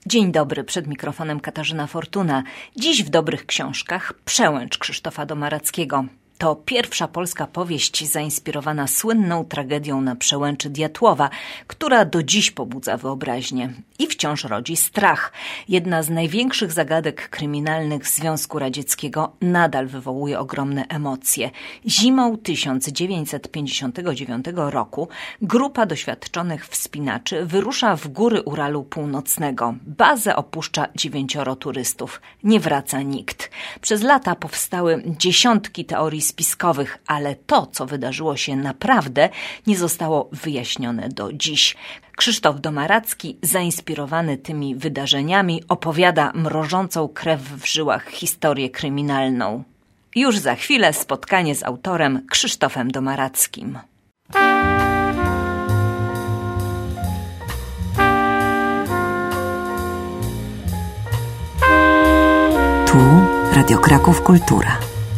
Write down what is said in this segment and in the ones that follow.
Dzień dobry, przed mikrofonem Katarzyna Fortuna. Dziś w Dobrych Książkach Przełęcz Krzysztofa Domarackiego. To pierwsza polska powieść zainspirowana słynną tragedią na przełęczy Diatłowa, która do dziś pobudza wyobraźnię i wciąż rodzi strach. Jedna z największych zagadek kryminalnych Związku Radzieckiego nadal wywołuje ogromne emocje. Zimą 1959 roku grupa doświadczonych wspinaczy wyrusza w góry Uralu Północnego. Bazę opuszcza 9 turystów. Nie wraca nikt. Przez lata powstały dziesiątki teorii spiskowych, ale to, co wydarzyło się naprawdę, nie zostało wyjaśnione do dziś. Krzysztof Domaracki, zainspirowany tymi wydarzeniami, opowiada mrożącą krew w żyłach historię kryminalną. Już za chwilę spotkanie z autorem Krzysztofem Domarackim. Tu Radio Kraków Kultura.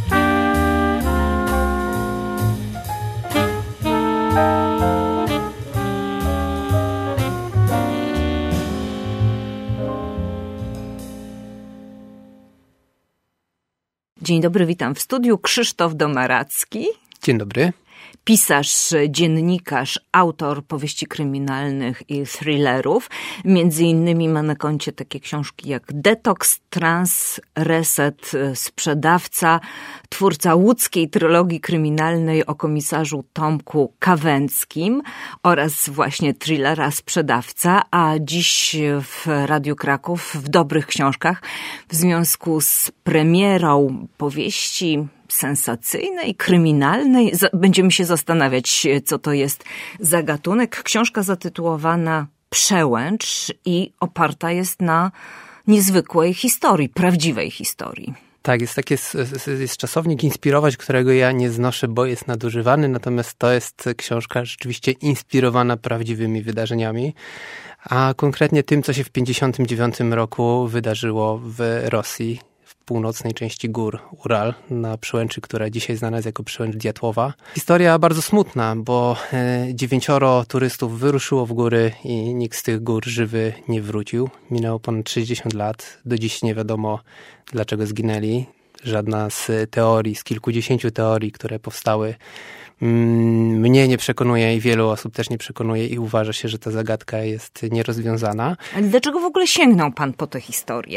Dzień dobry, witam w studiu. Krzysztof Domaracki. Dzień dobry. Pisarz, dziennikarz, autor powieści kryminalnych i thrillerów. Między innymi ma na koncie takie książki jak Detoks, Trans, Reset, Sprzedawca, twórca łódzkiej trylogii kryminalnej o komisarzu Tomku Kawęckim oraz właśnie thrillera Sprzedawca, a dziś w Radiu Kraków w Dobrych Książkach w związku z premierą powieści sensacyjnej, kryminalnej. Będziemy się zastanawiać, co to jest za gatunek. Książka zatytułowana Przełęcz i oparta jest na niezwykłej historii, prawdziwej historii. Tak, jest czasownik inspirować, którego ja nie znoszę, bo jest nadużywany, natomiast to jest książka rzeczywiście inspirowana prawdziwymi wydarzeniami, a konkretnie tym, co się w 1959 roku wydarzyło w Rosji, w północnej części gór Ural, na przełęczy, która dzisiaj znana jest jako przełęcz Diatłowa. Historia bardzo smutna, bo 9 turystów wyruszyło w góry i nikt z tych gór żywy nie wrócił. Minęło ponad 60 lat. Do dziś nie wiadomo, dlaczego zginęli. Żadna z teorii, z kilkudziesięciu teorii, które powstały, mnie nie przekonuje i wielu osób też nie przekonuje i uważa się, że ta zagadka jest nierozwiązana. Ale dlaczego w ogóle sięgnął pan po tę historię?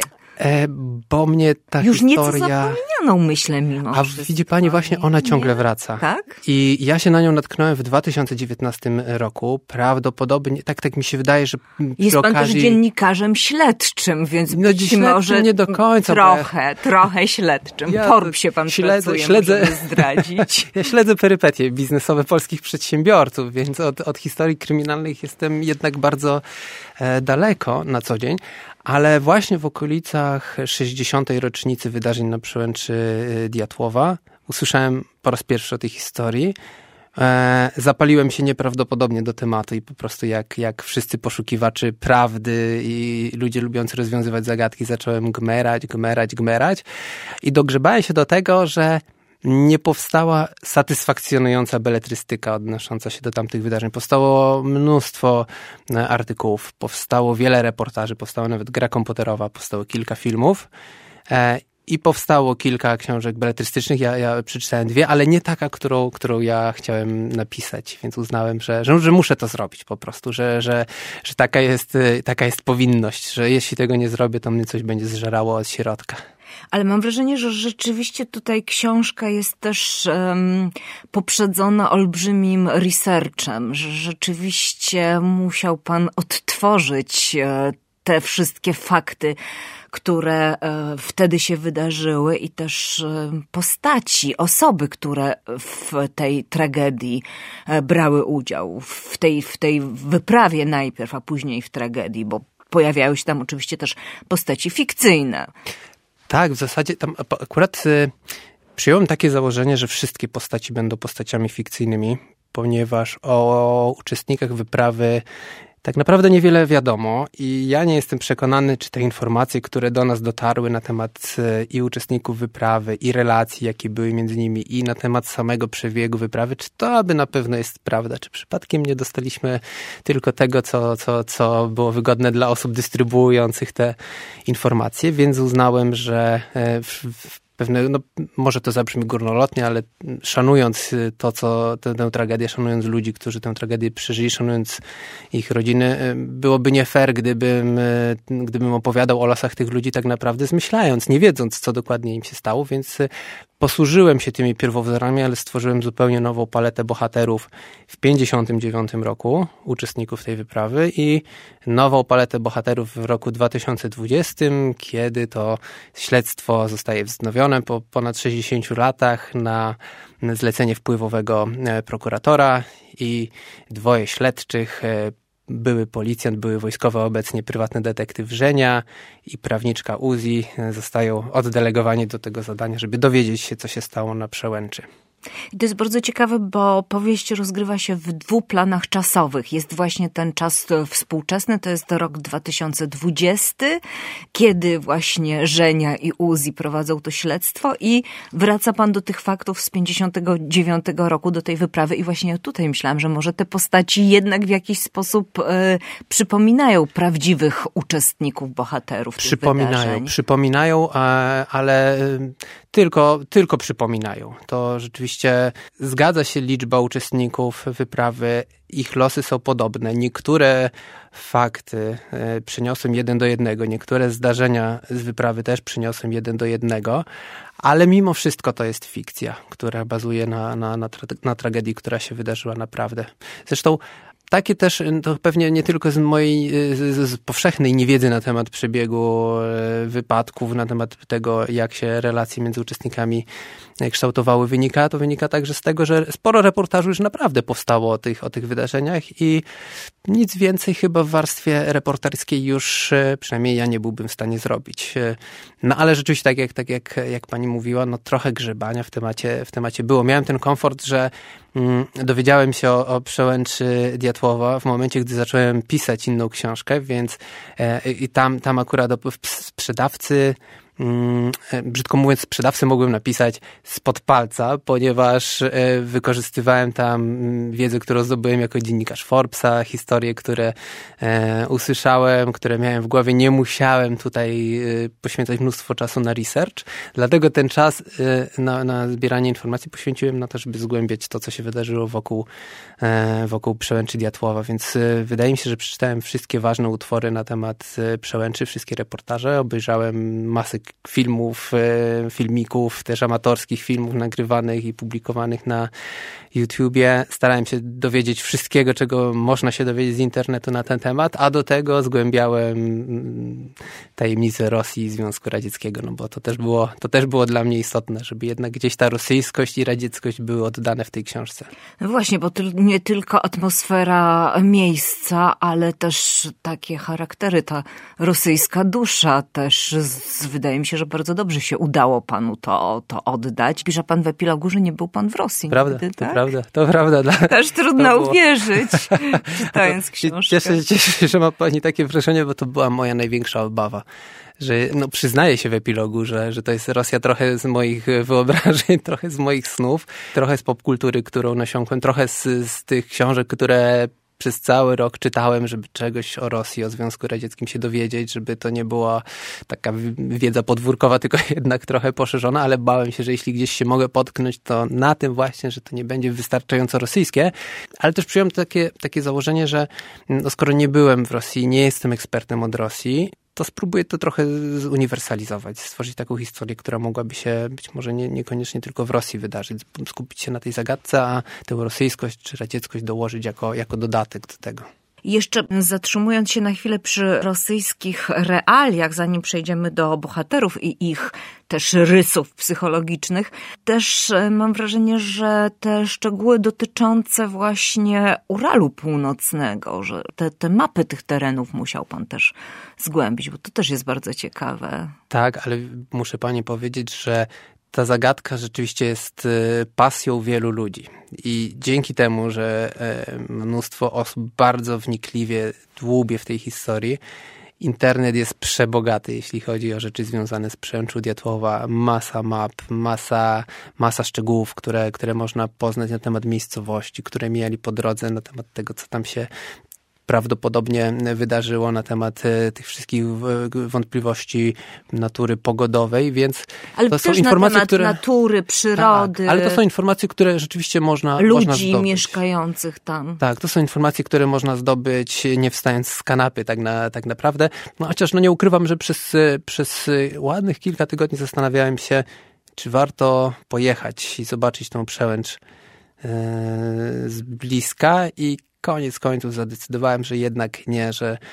Bo mnie ta już historia... Już nieco zapomnianą, myślę, mimo wszystko. A widzi pani, właśnie ona ciągle wraca. Tak? I ja się na nią natknąłem w 2019 roku. Prawdopodobnie, tak mi się wydaje, że jest przy okazji... pan też dziennikarzem śledczym, więc być może nie do końca. Trochę śledczym. Torb się pan pracuje, możemy zdradzić. Ja śledzę perypetie biznesowe polskich przedsiębiorców, więc od historii kryminalnych jestem jednak bardzo daleko na co dzień. Ale właśnie w okolicach 60. rocznicy wydarzeń na przełęczy Diatłowa usłyszałem po raz pierwszy o tej historii. Zapaliłem się nieprawdopodobnie do tematu i po prostu jak wszyscy poszukiwaczy prawdy i ludzie lubiący rozwiązywać zagadki zacząłem gmerać i dogrzebałem się do tego, że nie powstała satysfakcjonująca beletrystyka odnosząca się do tamtych wydarzeń. Powstało mnóstwo artykułów, powstało wiele reportaży, powstała nawet gra komputerowa, powstało kilka filmów i powstało kilka książek beletrystycznych. Ja przeczytałem 2, ale nie taka, którą ja chciałem napisać, więc uznałem, że muszę to zrobić po prostu, że taka jest powinność, że jeśli tego nie zrobię, to mnie coś będzie zżerało od środka. Ale mam wrażenie, że rzeczywiście tutaj książka jest też poprzedzona olbrzymim researchem, że rzeczywiście musiał pan odtworzyć te wszystkie fakty, które wtedy się wydarzyły i też postaci, osoby, które w tej tragedii brały udział, w tej wyprawie najpierw, a później w tragedii, bo pojawiały się tam oczywiście też postaci fikcyjne. Tak, w zasadzie tam akurat przyjąłem takie założenie, że wszystkie postaci będą postaciami fikcyjnymi, ponieważ o uczestnikach wyprawy Tak naprawdę niewiele wiadomo i ja nie jestem przekonany, czy te informacje, które do nas dotarły na temat i uczestników wyprawy, i relacji, jakie były między nimi, i na temat samego przebiegu wyprawy, czy to aby na pewno jest prawda, czy przypadkiem nie dostaliśmy tylko tego, co było wygodne dla osób dystrybuujących te informacje, więc uznałem, że pewne, no może to zabrzmi górnolotnie, ale szanując tę tragedię, szanując ludzi, którzy tę tragedię przeżyli, szanując ich rodziny, byłoby nie fair, gdybym opowiadał o losach tych ludzi tak naprawdę zmyślając, nie wiedząc, co dokładnie im się stało, więc posłużyłem się tymi pierwowzorami, ale stworzyłem zupełnie nową paletę bohaterów w 1959 roku, uczestników tej wyprawy i nową paletę bohaterów w roku 2020, kiedy to śledztwo zostaje wznowione po ponad 60 latach na zlecenie wpływowego prokuratora i 2 śledczych, były policjant, były wojskowy, obecnie prywatny detektyw Żenia i prawniczka Uzi zostają oddelegowani do tego zadania, żeby dowiedzieć się, co się stało na Przełęczy. I to jest bardzo ciekawe, bo powieść rozgrywa się w 2 planach czasowych. Jest właśnie ten czas współczesny, to jest rok 2020, kiedy właśnie Żenia i Uzi prowadzą to śledztwo i wraca pan do tych faktów z 59 roku, do tej wyprawy i właśnie tutaj myślałam, że może te postaci jednak w jakiś sposób przypominają prawdziwych uczestników, bohaterów tych wydarzeń. Przypominają, ale tylko przypominają. To rzeczywiście zgadza się liczba uczestników wyprawy, ich losy są podobne. Niektóre fakty przyniosłem 1 do 1, niektóre zdarzenia z wyprawy też przyniosłem 1 do 1, ale mimo wszystko to jest fikcja, która bazuje na tragedii, która się wydarzyła naprawdę. Zresztą takie też, to pewnie nie tylko z mojej z powszechnej niewiedzy na temat przebiegu wypadków, na temat tego, jak się relacje między uczestnikami kształtowały, to wynika także z tego, że sporo reportażu już naprawdę powstało o tych wydarzeniach i nic więcej chyba w warstwie reporterskiej już przynajmniej ja nie byłbym w stanie zrobić. No ale rzeczywiście tak jak pani mówiła, no trochę grzebania w temacie było. Miałem ten komfort, że dowiedziałem się o Przełęczy Diatłowa w momencie, gdy zacząłem pisać inną książkę, więc i tam akurat sprzedawcy, brzydko mówiąc, sprzedawcy mogłem napisać spod palca, ponieważ wykorzystywałem tam wiedzę, którą zdobyłem jako dziennikarz Forbesa, historie, które usłyszałem, które miałem w głowie. Nie musiałem tutaj poświęcać mnóstwo czasu na research, dlatego ten czas na zbieranie informacji poświęciłem na to, żeby zgłębiać to, co się wydarzyło wokół Przełęczy Diatłowa, więc wydaje mi się, że przeczytałem wszystkie ważne utwory na temat Przełęczy, wszystkie reportaże, obejrzałem masę filmów, filmików, też amatorskich filmów nagrywanych i publikowanych na YouTubie. Starałem się dowiedzieć wszystkiego, czego można się dowiedzieć z internetu na ten temat, a do tego zgłębiałem tajemnice Rosji i Związku Radzieckiego, no bo to też było dla mnie istotne, żeby jednak gdzieś ta rosyjskość i radzieckość były oddane w tej książce. No właśnie, bo nie tylko atmosfera miejsca, ale też takie charaktery, ta rosyjska dusza też, wydaje mi się, że bardzo dobrze się udało panu to oddać. Pisze pan w epilogu, że nie był pan w Rosji prawda, nigdy, tak? To prawda. Też trudno uwierzyć, czytając książkę. Cieszę się, że ma pani takie wrażenie, bo to była moja największa obawa. Że przyznaję się w epilogu, że to jest Rosja trochę z moich wyobrażeń, trochę z moich snów, trochę z popkultury, którą nasiąkłem, trochę z tych książek, które przez cały rok czytałem, żeby czegoś o Rosji, o Związku Radzieckim się dowiedzieć, żeby to nie była taka wiedza podwórkowa, tylko jednak trochę poszerzona, ale bałem się, że jeśli gdzieś się mogę potknąć, to na tym właśnie, że to nie będzie wystarczająco rosyjskie, ale też przyjąłem takie założenie, że skoro nie byłem w Rosji, nie jestem ekspertem od Rosji, to spróbuję to trochę zuniwersalizować, stworzyć taką historię, która mogłaby się być może niekoniecznie tylko w Rosji wydarzyć, skupić się na tej zagadce, a tę rosyjskość czy radzieckość dołożyć jako dodatek do tego. Jeszcze zatrzymując się na chwilę przy rosyjskich realiach, zanim przejdziemy do bohaterów i ich też rysów psychologicznych, też mam wrażenie, że te szczegóły dotyczące właśnie Uralu Północnego, że te mapy tych terenów musiał pan też zgłębić, bo to też jest bardzo ciekawe. Tak, ale muszę pani powiedzieć, że ta zagadka rzeczywiście jest pasją wielu ludzi. I dzięki temu, że mnóstwo osób bardzo wnikliwie dłubie w tej historii, internet jest przebogaty, jeśli chodzi o rzeczy związane z przemczu Diatłowa. Masa map, masa szczegółów, które można poznać na temat miejscowości, które mijali po drodze, na temat tego, co tam się prawdopodobnie wydarzyło, na temat tych wszystkich wątpliwości natury pogodowej, więc ale to też są informacje, na temat natury, przyrody. Tak, ale to są informacje, które rzeczywiście można ludzi zdobyć. Mieszkających tam. Tak, to są informacje, które można zdobyć nie wstając z kanapy tak naprawdę. No chociaż nie ukrywam, że przez ładnych kilka tygodni zastanawiałem się, czy warto pojechać i zobaczyć tą przełęcz z bliska i koniec końców zadecydowałem, że jednak nie,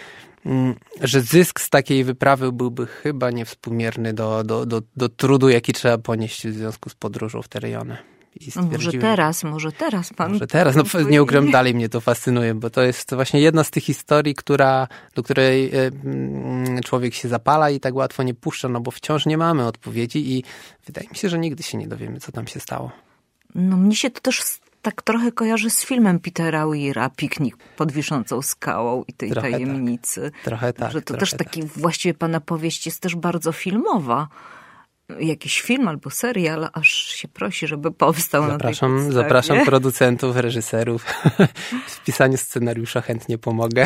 że zysk z takiej wyprawy byłby chyba niewspółmierny do trudu, jaki trzeba ponieść w związku z podróżą w te rejony. Może teraz pan... Może teraz, nie ukrywam, dalej mnie to fascynuje, bo to jest właśnie jedna z tych historii, do której człowiek się zapala i tak łatwo nie puszcza, no bo wciąż nie mamy odpowiedzi i wydaje mi się, że nigdy się nie dowiemy, co tam się stało. No mnie się to też tak trochę kojarzy z filmem Petera Weira, Piknik pod wiszącą skałą i tej tajemnicy. Tak. Trochę tak. Że to też taki, właściwie pana powieść jest też bardzo filmowa. Jakiś film albo serial, aż się prosi, żeby powstał na tej podstawie. Zapraszam producentów, reżyserów. W pisaniu scenariusza chętnie pomogę.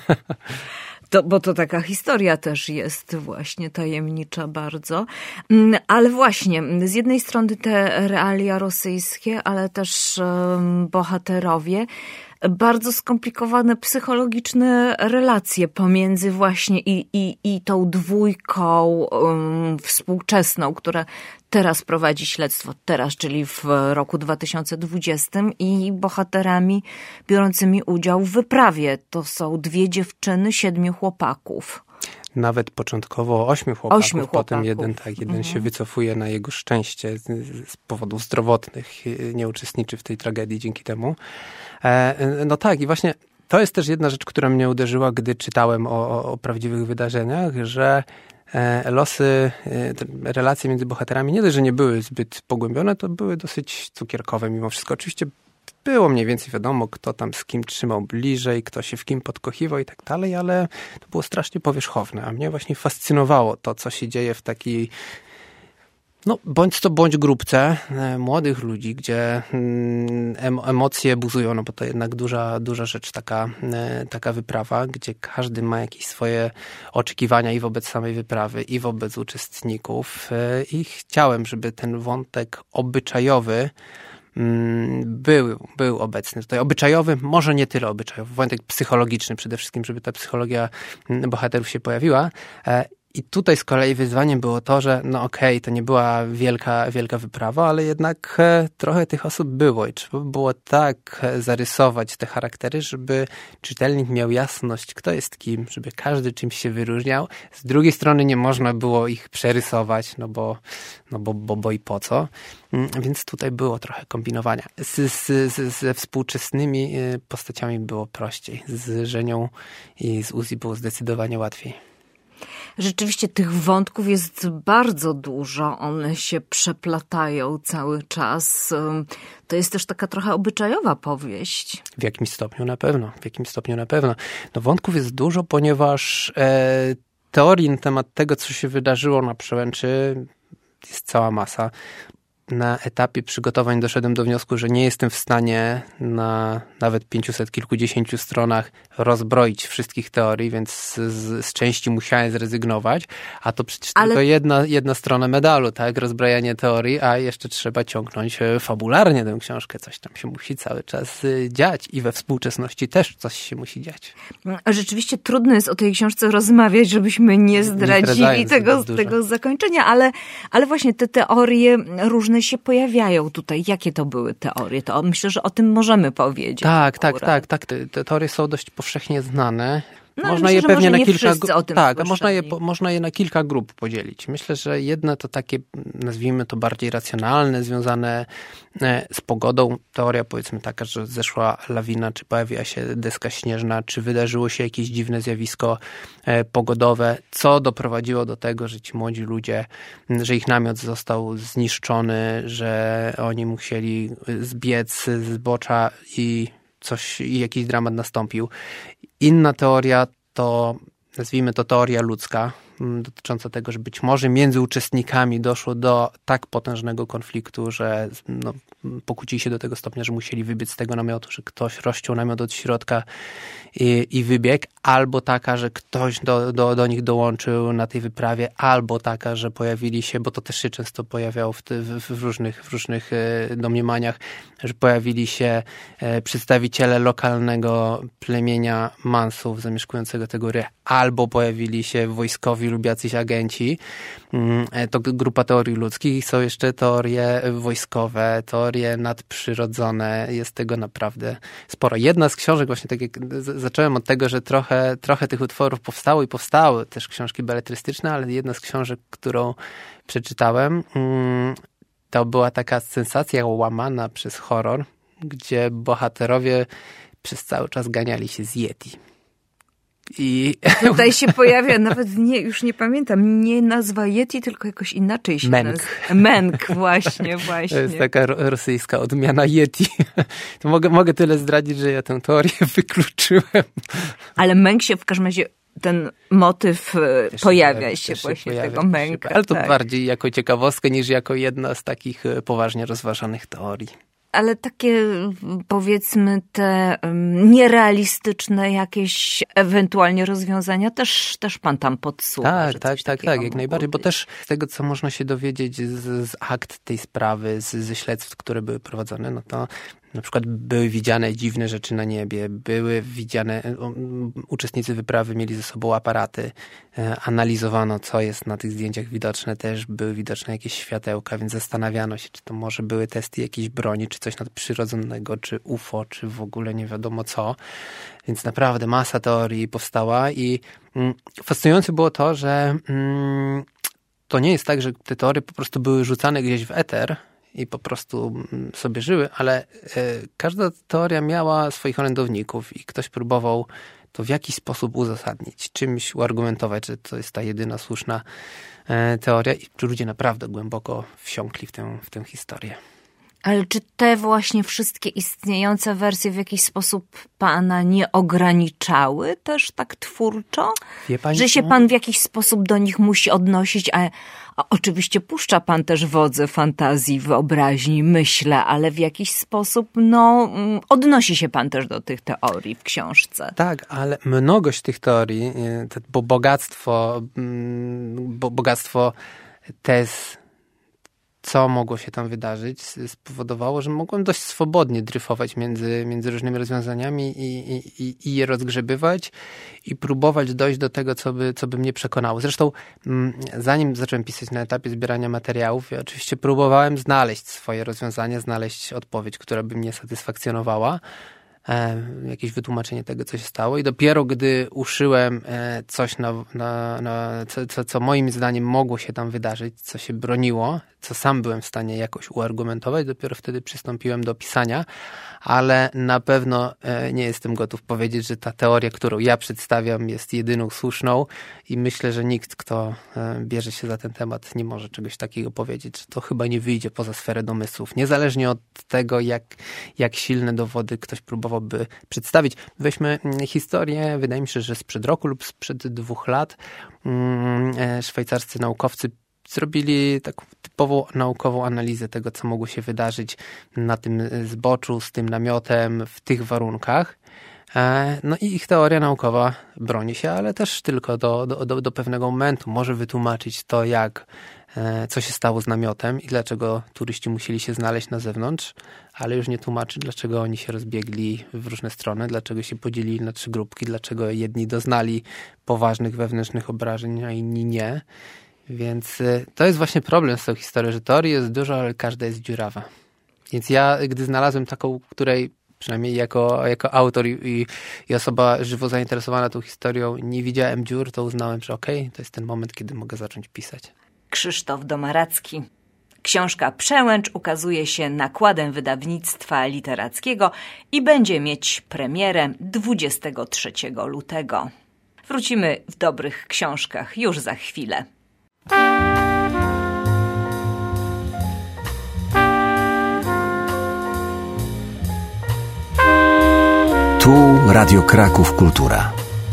Bo to taka historia też jest właśnie tajemnicza bardzo. Ale właśnie, z jednej strony te realia rosyjskie, ale też bohaterowie, bardzo skomplikowane psychologiczne relacje pomiędzy właśnie i tą dwójką współczesną, która teraz prowadzi śledztwo, czyli w roku 2020 i bohaterami biorącymi udział w wyprawie. To są 2 dziewczyny, 7 chłopaków. Nawet początkowo 8 chłopaków, potem jeden się wycofuje na jego szczęście z powodów zdrowotnych, nie uczestniczy w tej tragedii dzięki temu. No tak, i właśnie to jest też jedna rzecz, która mnie uderzyła, gdy czytałem o prawdziwych wydarzeniach, że losy, relacje między bohaterami nie dość, że nie były zbyt pogłębione, to były dosyć cukierkowe mimo wszystko. Oczywiście było mniej więcej wiadomo, kto tam z kim trzymał bliżej, kto się w kim podkochiwał i tak dalej, ale to było strasznie powierzchowne, a mnie właśnie fascynowało to, co się dzieje w takiej bądź grupce młodych ludzi, gdzie emocje buzują, no bo to jednak duża rzecz, taka wyprawa, gdzie każdy ma jakieś swoje oczekiwania i wobec samej wyprawy, i wobec uczestników. I chciałem, żeby ten wątek obyczajowy był obecny. Tutaj obyczajowy, może nie tyle obyczajowy, wątek psychologiczny przede wszystkim, żeby ta psychologia bohaterów się pojawiła. I tutaj z kolei wyzwaniem było to, że to nie była wielka wyprawa, ale jednak trochę tych osób było i trzeba było tak zarysować te charaktery, żeby czytelnik miał jasność, kto jest kim, żeby każdy czymś się wyróżniał. Z drugiej strony nie można było ich przerysować, bo i po co. Więc tutaj było trochę kombinowania. Ze współczesnymi postaciami było prościej. Z Żenią i z Uzi było zdecydowanie łatwiej. Rzeczywiście tych wątków jest bardzo dużo, one się przeplatają cały czas. To jest też taka trochę obyczajowa powieść. W jakimś stopniu na pewno. No wątków jest dużo, ponieważ teorii na temat tego, co się wydarzyło na przełęczy, jest cała masa. Na etapie przygotowań doszedłem do wniosku, że nie jestem w stanie na nawet 500 kilkudziesięciu stronach rozbroić wszystkich teorii, więc z części musiałem zrezygnować, a to przecież tylko jedna strona medalu, tak? Rozbrajanie teorii, a jeszcze trzeba ciągnąć fabularnie tę książkę. Coś tam się musi cały czas dziać i we współczesności też coś się musi dziać. Rzeczywiście trudno jest o tej książce rozmawiać, żebyśmy nie zdradzili tego zakończenia, ale właśnie te teorie różne się pojawiają tutaj. Jakie to były teorie? To myślę, że o tym możemy powiedzieć. Tak. Te teorie są dość powszechnie znane. Można je pewnie na kilka można je na kilka grup podzielić. Myślę, że jedne to takie, nazwijmy to bardziej racjonalne, związane z pogodą. Teoria powiedzmy taka, że zeszła lawina, czy pojawiła się deska śnieżna, czy wydarzyło się jakieś dziwne zjawisko pogodowe, co doprowadziło do tego, że ci młodzi ludzie, że ich namiot został zniszczony, że oni musieli zbiec z zbocza i jakiś dramat nastąpił. Inna teoria to, nazwijmy to teoria ludzka, dotycząca tego, że być może między uczestnikami doszło do tak potężnego konfliktu, że pokłócili się do tego stopnia, że musieli wybiec z tego namiotu, że ktoś rozciął namiot od środka i wybiegł, albo taka, że ktoś do nich dołączył na tej wyprawie, albo taka, że pojawili się, bo to też się często pojawiało w różnych domniemaniach, że pojawili się przedstawiciele lokalnego plemienia Mansów zamieszkującego te góry, albo pojawili się wojskowi lub jacyś agenci. To grupa teorii ludzkich i są jeszcze teorie wojskowe, teorie nadprzyrodzone. Jest tego naprawdę sporo. Jedna z książek, właśnie tak jak zacząłem od tego, że trochę tych utworów powstały też książki beletrystyczne, ale jedna z książek, którą przeczytałem, to była taka sensacja łamana przez horror, gdzie bohaterowie przez cały czas ganiali się z Yeti. I tutaj się pojawia, nawet już nie pamiętam, nie nazwa Yeti, tylko jakoś inaczej się Menk. nazywa. Menk, właśnie. To jest taka rosyjska odmiana Yeti. To mogę tyle zdradzić, że ja tę teorię wykluczyłem. Ale Menk się w każdym razie, ten motyw pojawia się właśnie tego Menka. Ale to bardziej jako ciekawostkę niż jako jedna z takich poważnie rozważanych teorii. Ale takie, powiedzmy, te nierealistyczne jakieś ewentualnie rozwiązania też pan tam podsuwa. Tak, jak najbardziej, bo też z tego, co można się dowiedzieć z akt tej sprawy, ze śledztw, które były prowadzone, no to na przykład były widziane dziwne rzeczy na niebie, były widziane, uczestnicy wyprawy mieli ze sobą aparaty, analizowano, co jest na tych zdjęciach widoczne, też były widoczne jakieś światełka, więc zastanawiano się, czy to może były testy jakiejś broni, czy coś nadprzyrodzonego, czy UFO, czy w ogóle nie wiadomo co. Więc naprawdę masa teorii powstała i fascynujące było to, że to nie jest tak, że te teorie po prostu były rzucane gdzieś w eter i po prostu sobie żyły, ale każda teoria miała swoich orędowników i ktoś próbował to w jakiś sposób uzasadnić, czymś uargumentować, że to jest ta jedyna słuszna teoria i ludzie naprawdę głęboko wsiąkli w tę historię. Ale czy te właśnie wszystkie istniejące wersje w jakiś sposób pana nie ograniczały też tak twórczo? Wie pani, że się pan w jakiś sposób do nich musi odnosić, a oczywiście puszcza pan też wodze fantazji, wyobraźni, myślę, ale w jakiś sposób odnosi się pan też do tych teorii w książce. Tak, ale mnogość tych teorii, bo bogactwo tez, co mogło się tam wydarzyć, spowodowało, że mogłem dość swobodnie dryfować między różnymi rozwiązaniami i je rozgrzebywać i próbować dojść do tego, co by mnie przekonało. Zresztą zanim zacząłem pisać na etapie zbierania materiałów, ja oczywiście próbowałem znaleźć swoje rozwiązanie, znaleźć odpowiedź, która by mnie satysfakcjonowała. Jakieś wytłumaczenie tego, co się stało i dopiero gdy uszyłem coś, co moim zdaniem mogło się tam wydarzyć, co się broniło, co sam byłem w stanie jakoś uargumentować, dopiero wtedy przystąpiłem do pisania, ale na pewno nie jestem gotów powiedzieć, że ta teoria, którą ja przedstawiam, jest jedyną słuszną i myślę, że nikt, kto bierze się za ten temat, nie może czegoś takiego powiedzieć, że to chyba nie wyjdzie poza sferę domysłów. Niezależnie od tego, jak silne dowody ktoś próbowałby przedstawić. Weźmy historię, wydaje mi się, że sprzed roku lub sprzed 2 lat szwajcarscy naukowcy zrobili taką typową naukową analizę tego, co mogło się wydarzyć na tym zboczu, z tym namiotem, w tych warunkach. No i ich teoria naukowa broni się, ale też tylko do pewnego momentu. Może wytłumaczyć to, co się stało z namiotem i dlaczego turyści musieli się znaleźć na zewnątrz, ale już nie tłumaczy, dlaczego oni się rozbiegli w różne strony, dlaczego się podzielili na 3 grupki, dlaczego jedni doznali poważnych wewnętrznych obrażeń, a inni nie. Więc to jest właśnie problem z tą historią, że teorii jest dużo, ale każda jest dziurawa. Więc ja, gdy znalazłem taką, której przynajmniej jako autor i osoba żywo zainteresowana tą historią, nie widziałem dziur, to uznałem, że okej, to jest ten moment, kiedy mogę zacząć pisać. Krzysztof Domaracki. Książka Przełęcz ukazuje się nakładem wydawnictwa literackiego i będzie mieć premierę 23 lutego. Wrócimy w dobrych książkach już za chwilę. Tu Radio Kraków Kultura.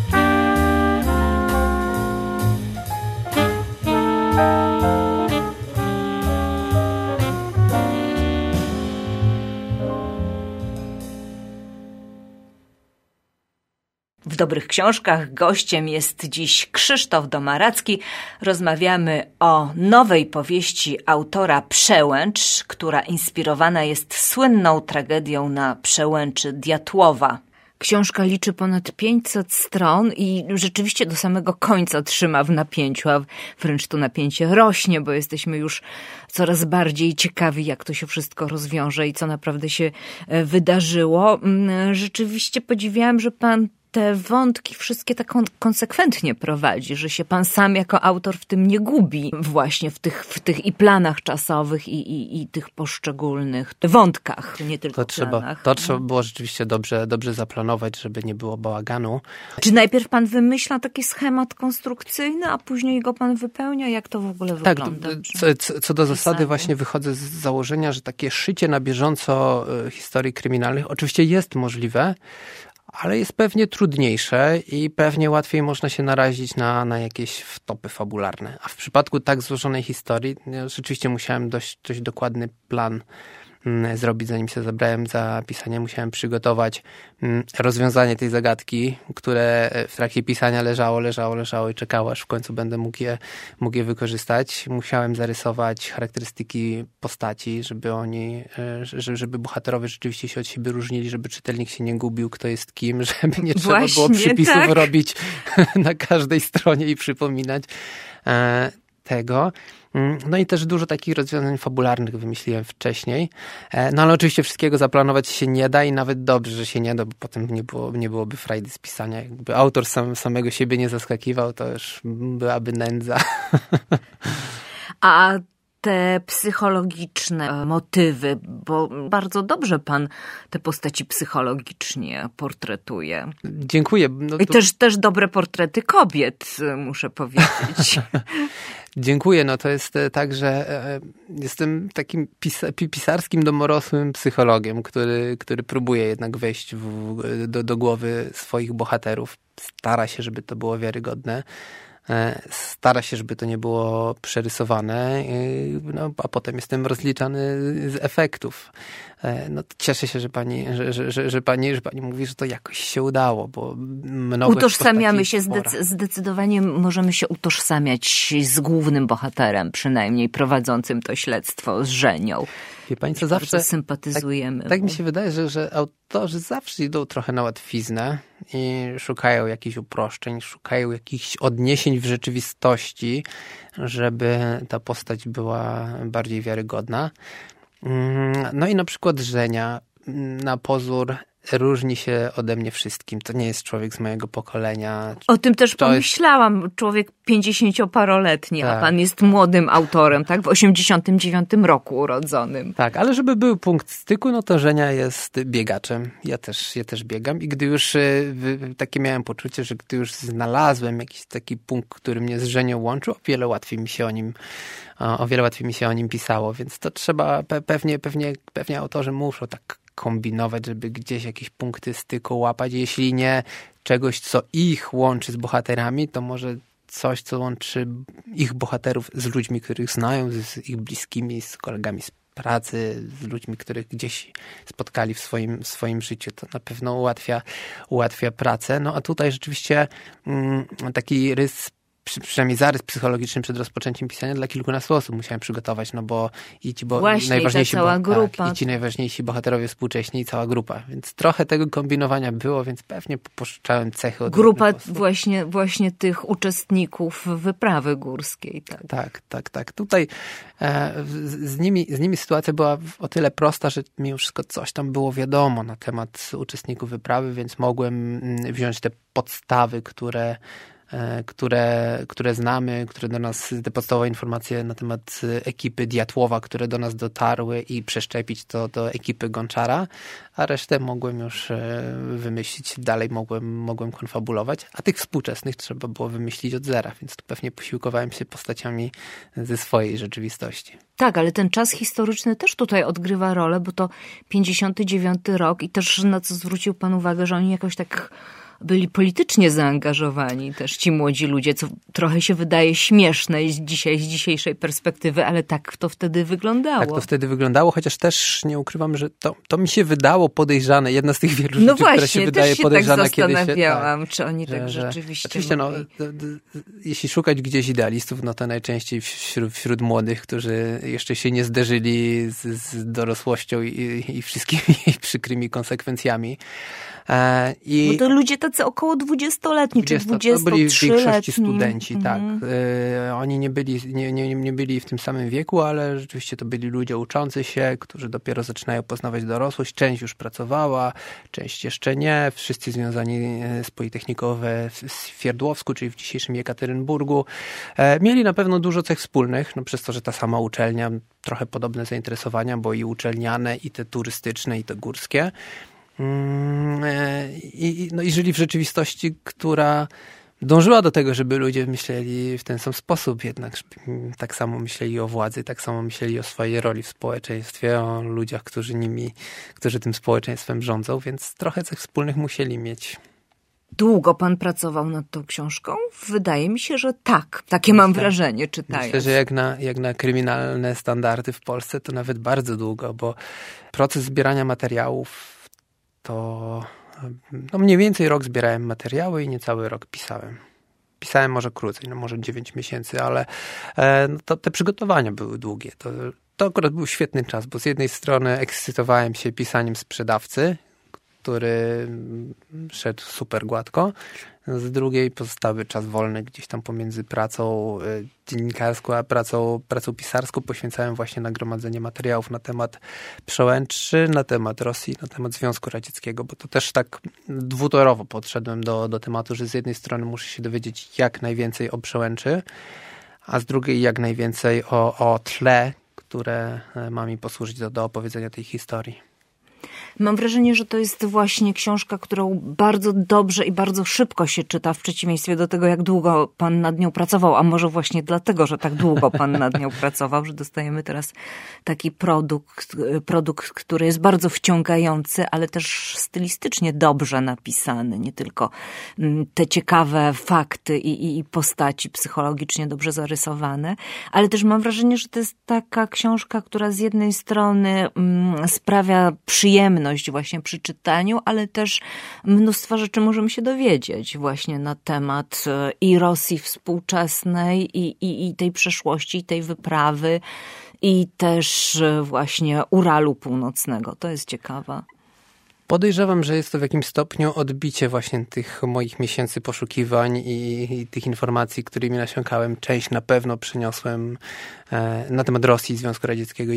W dobrych książkach gościem jest dziś Krzysztof Domaracki. Rozmawiamy o nowej powieści autora Przełęcz, która inspirowana jest słynną tragedią na przełęczy Diatłowa. Książka liczy ponad 500 stron i rzeczywiście do samego końca trzyma w napięciu, a wręcz to napięcie rośnie, bo jesteśmy już coraz bardziej ciekawi, jak to się wszystko rozwiąże i co naprawdę się wydarzyło. Rzeczywiście podziwiałam, że pan te wątki wszystkie tak konsekwentnie prowadzi, że się pan sam jako autor w tym nie gubi właśnie w tych i planach czasowych i tych poszczególnych wątkach, nie tylko planach. To trzeba było rzeczywiście dobrze zaplanować, żeby nie było bałaganu. Czy najpierw pan wymyśla taki schemat konstrukcyjny, a później go pan wypełnia? Jak to w ogóle wygląda? Tak, co do zasady właśnie wychodzę z założenia, że takie szycie na bieżąco historii kryminalnych oczywiście jest możliwe, ale jest pewnie trudniejsze i pewnie łatwiej można się narazić na jakieś wtopy fabularne. A w przypadku tak złożonej historii rzeczywiście musiałem dość dokładny plan zrobić, zanim się zabrałem za pisanie. Musiałem przygotować rozwiązanie tej zagadki, które w trakcie pisania leżało i czekało, aż w końcu będę mógł je wykorzystać. Musiałem zarysować charakterystyki postaci, żeby bohaterowie rzeczywiście się od siebie różnili, żeby czytelnik się nie gubił, kto jest kim, żeby nie trzeba było przypisów robić na każdej stronie i przypominać tego. No i też dużo takich rozwiązań fabularnych wymyśliłem wcześniej. No ale oczywiście wszystkiego zaplanować się nie da i nawet dobrze, że się nie da, bo potem nie byłoby frajdy z pisania. Jakby autor samego siebie nie zaskakiwał, to już byłaby nędza. A te psychologiczne motywy, bo bardzo dobrze pan te postaci psychologicznie portretuje. Dziękuję. I też dobre portrety kobiet, muszę powiedzieć. Dziękuję. No to jest tak, że jestem takim pisarskim, domorosłym psychologiem, który próbuje jednak wejść do głowy swoich bohaterów. Stara się, żeby to było wiarygodne. Stara się, żeby to nie było przerysowane, no, a potem jestem rozliczany z efektów. No, cieszę się, że pani mówi, że to jakoś się udało, bo utożsamiamy się, zdecydowanie możemy się utożsamiać z głównym bohaterem, przynajmniej prowadzącym to śledztwo, z Żenią. Wie pani, co zawsze sympatyzujemy. Tak mi się wydaje, że autorzy zawsze idą trochę na łatwiznę i szukają jakichś uproszczeń, szukają jakichś odniesień w rzeczywistości, żeby ta postać była bardziej wiarygodna. No i na przykład Żenia na pozór różni się ode mnie wszystkim. To nie jest człowiek z mojego pokolenia. O tym też pomyślałam. Człowiek 50-paroletni, tak. A pan jest młodym autorem, tak? W 89 roku urodzonym. Tak, ale żeby był punkt styku, no to Żenia jest biegaczem. Ja też biegam i gdy już takie miałem poczucie, że gdy już znalazłem jakiś taki punkt, który mnie z Żenią łączył, o wiele łatwiej mi się o nim pisało, więc to trzeba, pewnie autorzy muszą tak kombinować, żeby gdzieś jakieś punkty styku łapać. Jeśli nie czegoś, co ich łączy z bohaterami, to może coś, co łączy ich bohaterów z ludźmi, których znają, z ich bliskimi, z kolegami z pracy, z ludźmi, których gdzieś spotkali w swoim życiu. To na pewno ułatwia pracę. No a tutaj rzeczywiście taki rys przynajmniej zarys psychologiczny przed rozpoczęciem pisania dla kilkunastu osób musiałem przygotować, bo właśnie, najważniejsi, cała grupa. i ci najważniejsi bohaterowie współcześni i cała grupa. Więc trochę tego kombinowania było, więc pewnie poszczałem cechy od grupa właśnie tych uczestników wyprawy górskiej. Tak. Tutaj z nimi sytuacja była o tyle prosta, że mimo wszystko coś tam było wiadomo na temat uczestników wyprawy, więc mogłem wziąć te podstawy, które znamy, które do nas, te podstawowe informacje na temat ekipy Diatłowa, które do nas dotarły i przeszczepić to do ekipy Gonczara, a resztę mogłem już wymyślić, dalej mogłem konfabulować, a tych współczesnych trzeba było wymyślić od zera, więc tu pewnie posiłkowałem się postaciami ze swojej rzeczywistości. Tak, ale ten czas historyczny też tutaj odgrywa rolę, bo to 59 rok i też na co zwrócił pan uwagę, że oni jakoś tak byli politycznie zaangażowani też ci młodzi ludzie, co trochę się wydaje śmieszne z dzisiejszej perspektywy, ale tak to wtedy wyglądało. Tak to wtedy wyglądało, chociaż też nie ukrywam, że to mi się wydało podejrzane. Jedna z tych wielu rzeczy, która się wydaje podejrzana, kiedy się... No właśnie, też się tak zastanawiałam, czy oni tak rzeczywiście oczywiście, jeśli szukać gdzieś idealistów, to najczęściej wśród młodych, którzy jeszcze się nie zderzyli z dorosłością i wszystkimi jej przykrymi konsekwencjami. Bo to ludzie tacy około 20-letni, czy 23-letni. To byli w większości studenci, tak. Oni nie byli w tym samym wieku, ale rzeczywiście to byli ludzie uczący się, którzy dopiero zaczynają poznawać dorosłość. Część już pracowała, część jeszcze nie. Wszyscy związani z Politechniką w Swierdłowsku, czyli w dzisiejszym Jekaterynburgu. Mieli na pewno dużo cech wspólnych, przez to, że ta sama uczelnia, trochę podobne zainteresowania, bo i uczelniane, i te turystyczne, i te górskie. I żyli w rzeczywistości, która dążyła do tego, żeby ludzie myśleli w ten sam sposób, jednak żeby tak samo myśleli o władzy, tak samo myśleli o swojej roli w społeczeństwie, o ludziach, którzy tym społeczeństwem rządzą, więc trochę cech wspólnych musieli mieć. Długo pan pracował nad tą książką? Wydaje mi się, że tak. Takie mam wrażenie, czytając. Myślę, że jak na kryminalne standardy w Polsce, to nawet bardzo długo, bo proces zbierania materiałów to mniej więcej rok zbierałem materiały i niecały rok pisałem. Pisałem może krócej, może 9 miesięcy, ale te przygotowania były długie. To akurat był świetny czas, bo z jednej strony ekscytowałem się pisaniem sprzedawcy, który szedł super gładko. Z drugiej pozostały czas wolny gdzieś tam pomiędzy pracą dziennikarską a pracą pisarską poświęcałem właśnie na gromadzenie materiałów na temat przełęczy, na temat Rosji, na temat Związku Radzieckiego, bo to też tak dwutorowo podszedłem do tematu, że z jednej strony muszę się dowiedzieć jak najwięcej o przełęczy, a z drugiej jak najwięcej o tle, które ma mi posłużyć do opowiedzenia tej historii. Mam wrażenie, że to jest właśnie książka, którą bardzo dobrze i bardzo szybko się czyta, w przeciwieństwie do tego, jak długo pan nad nią pracował, a może właśnie dlatego, że tak długo pan nad nią pracował, że dostajemy teraz taki produkt, który jest bardzo wciągający, ale też stylistycznie dobrze napisany, nie tylko te ciekawe fakty i postaci psychologicznie dobrze zarysowane, ale też mam wrażenie, że to jest taka książka, która z jednej strony sprawia przyjemność właśnie przy czytaniu, ale też mnóstwo rzeczy możemy się dowiedzieć właśnie na temat i Rosji współczesnej, i tej przeszłości, i tej wyprawy, i też właśnie Uralu Północnego. To jest ciekawe. Podejrzewam, że jest to w jakimś stopniu odbicie właśnie tych moich miesięcy poszukiwań i tych informacji, którymi nasiąkałem. Część na pewno przeniosłem na temat Rosji i Związku Radzieckiego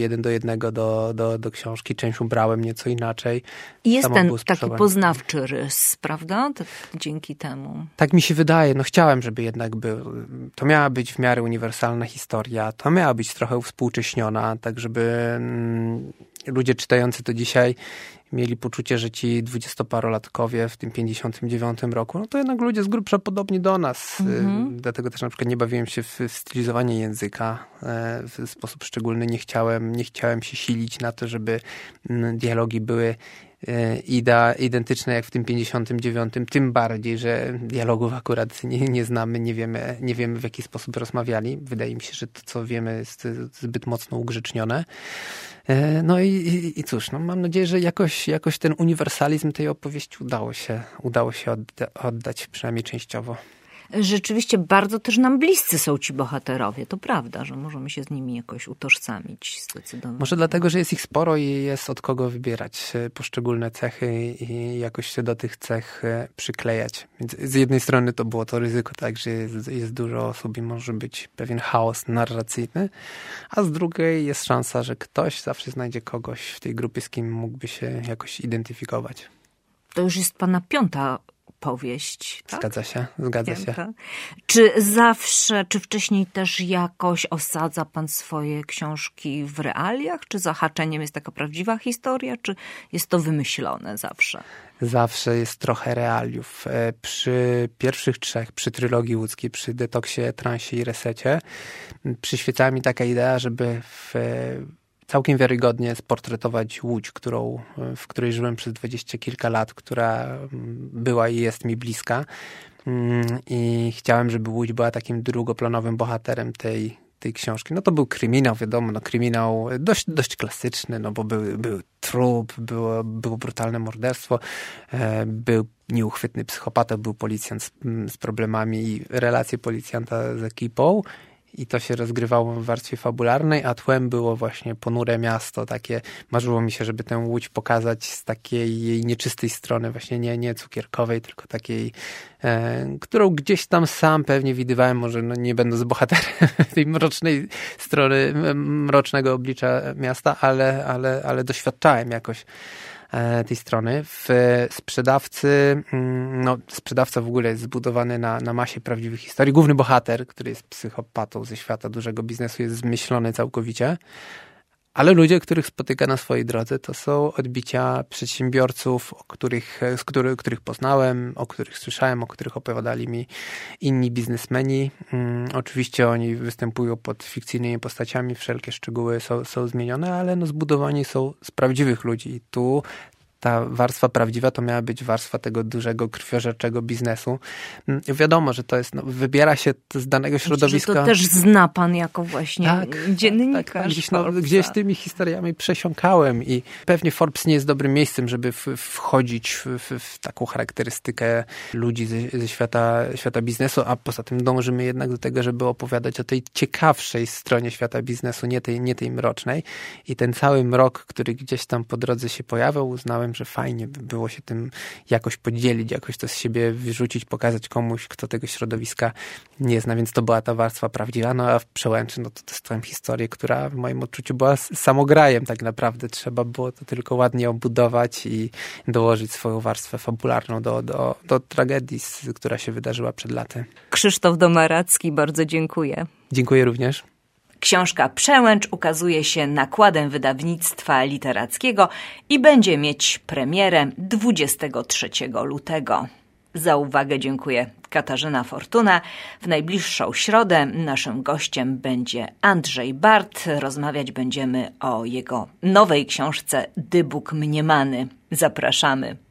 1:1 do książki. Część ubrałem nieco inaczej. I jest ten taki poznawczy rys, prawda? Dzięki temu. Tak mi się wydaje. Chciałem, żeby jednak to miała być w miarę uniwersalna historia. To miała być trochę uwspółcześniona, tak żeby ludzie czytający to dzisiaj mieli poczucie, że ci 20-parolatkowie w tym 59 roku, to jednak ludzie z grubsza podobni do nas. Dlatego też na przykład nie bawiłem się w stylizowanie języka w sposób szczególny. Nie chciałem się silić na to, żeby dialogi były identyczne jak w tym 59, tym bardziej, że dialogów akurat nie znamy, nie wiemy w jaki sposób rozmawiali. Wydaje mi się, że to co wiemy jest zbyt mocno ugrzecznione. I cóż, mam nadzieję, że jakoś ten uniwersalizm tej opowieści udało się oddać, przynajmniej częściowo. Rzeczywiście bardzo też nam bliscy są ci bohaterowie. To prawda, że możemy się z nimi jakoś utożsamić zdecydowanie. Może dlatego, że jest ich sporo i jest od kogo wybierać poszczególne cechy i jakoś się do tych cech przyklejać. Więc z jednej strony to było to ryzyko, tak, że jest dużo osób i może być pewien chaos narracyjny, a z drugiej jest szansa, że ktoś zawsze znajdzie kogoś w tej grupie, z kim mógłby się jakoś identyfikować. To już jest pana 5. powieść, tak? Zgadza się. Czy zawsze, czy wcześniej też jakoś osadza pan swoje książki w realiach? Czy zahaczeniem jest taka prawdziwa historia? Czy jest to wymyślone zawsze? Zawsze jest trochę realiów. Przy pierwszych 3, przy trylogii łódzkiej, przy Detoksie, Transie i Resecie, przyświecała mi taka idea, żeby całkiem wiarygodnie sportretować Łódź, w której żyłem przez 20 kilka lat, która była i jest mi bliska. I chciałem, żeby Łódź była takim drugoplanowym bohaterem tej książki. No to był kryminał, wiadomo, kryminał dość klasyczny, no bo był trup, było brutalne morderstwo, był nieuchwytny psychopata, był policjant z problemami i relacje policjanta z ekipą. I to się rozgrywało w warstwie fabularnej, a tłem było właśnie ponure miasto, takie, marzyło mi się, żeby tę Łódź pokazać z takiej jej nieczystej strony, właśnie nie cukierkowej, tylko takiej, którą gdzieś tam sam pewnie widywałem, może nie będąc bohaterem tej mrocznej strony, mrocznego oblicza miasta, ale doświadczałem jakoś tej strony. W sprzedawca w ogóle jest zbudowany na masie prawdziwych historii. Główny bohater, który jest psychopatą ze świata dużego biznesu, jest zmyślony całkowicie. Ale ludzie, których spotyka na swojej drodze, to są odbicia przedsiębiorców, których poznałem, o których słyszałem, o których opowiadali mi inni biznesmeni. Oczywiście oni występują pod fikcyjnymi postaciami, wszelkie szczegóły są zmienione, ale zbudowani są z prawdziwych ludzi. I tu ta warstwa prawdziwa to miała być warstwa tego dużego, krwiożerczego biznesu. Wiadomo, że to jest, wybiera się z danego środowiska. Że to też zna pan jako właśnie dziennikarz. Gdzieś tymi historiami przesiąkałem i pewnie Forbes nie jest dobrym miejscem, żeby wchodzić w taką charakterystykę ludzi ze świata biznesu, a poza tym dążymy jednak do tego, żeby opowiadać o tej ciekawszej stronie świata biznesu, nie tej mrocznej. I ten cały mrok, który gdzieś tam po drodze się pojawiał, uznałem, że fajnie by było się tym jakoś podzielić, jakoś to z siebie wyrzucić, pokazać komuś, kto tego środowiska nie zna, więc to była ta warstwa prawdziwa, a w Przełęczy, to dostałem historię, która w moim odczuciu była samograjem tak naprawdę. Trzeba było to tylko ładnie obudować i dołożyć swoją warstwę fabularną do tragedii, która się wydarzyła przed laty. Krzysztof Domaracki, bardzo dziękuję. Dziękuję również. Książka Przełęcz ukazuje się nakładem wydawnictwa literackiego i będzie mieć premierę 23 lutego. Za uwagę dziękuję. Katarzyna Fortuna. W najbliższą środę naszym gościem będzie Andrzej Bart. Rozmawiać będziemy o jego nowej książce Dybuk Mniemany. Zapraszamy.